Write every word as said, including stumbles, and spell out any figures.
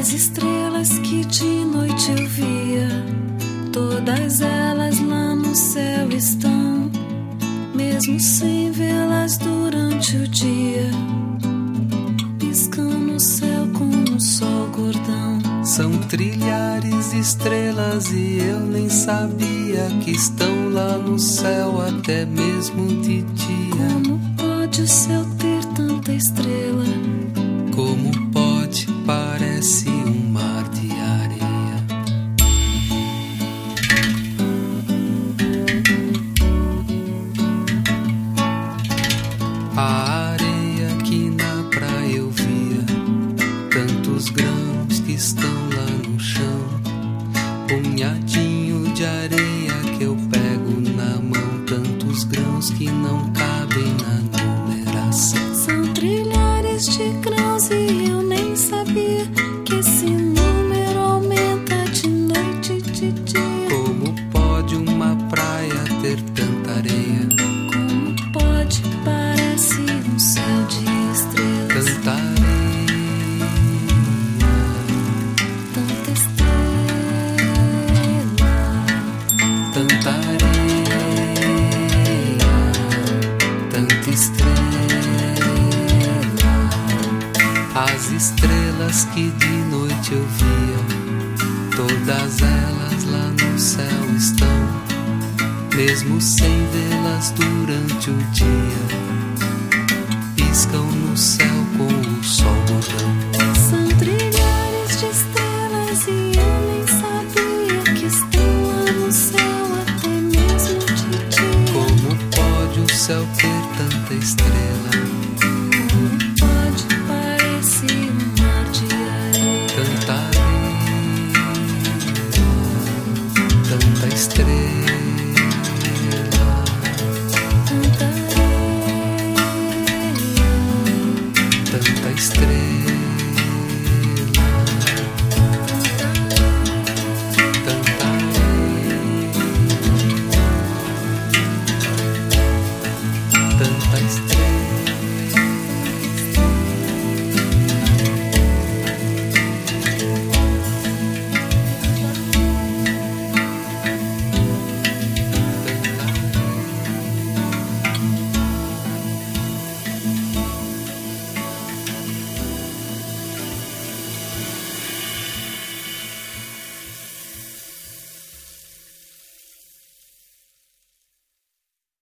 As estrelas que de noite eu via, todas elas lá no céu estão, mesmo sem vê-las durante o dia, piscam no céu como um sol gordão. São trilhares de estrelas e eu nem sabia que estão lá no céu até mesmo de dia. Como pode o céu ter tanta estrela? Como pode, parece um mar de areia. A areia que na praia eu via, tantos grãos que estão lá no chão, punhadinho de areia que eu pego na mão, tantos grãos que não cabem na numeração. São trilhares de grãos e eu nem sabia que esse número aumenta de noite e de dia. Como pode uma praia ter tanta areia? Como pode, parece um céu de estrelas. Tanta areia, Tanta estrela, tanta areia, tanta estrela. As estrelas que de noite eu via, todas elas lá no céu estão, mesmo sem vê-las durante o dia, piscam no céu com o sol gordão. são trilhares de estrelas e eu nem sabia que estão lá no céu até mesmo de dia. Como pode o céu ter tanta estrela? Como pode, parece um mar de areia. Tanta areia, tanta estrela, Tanta areia, tanta estrela.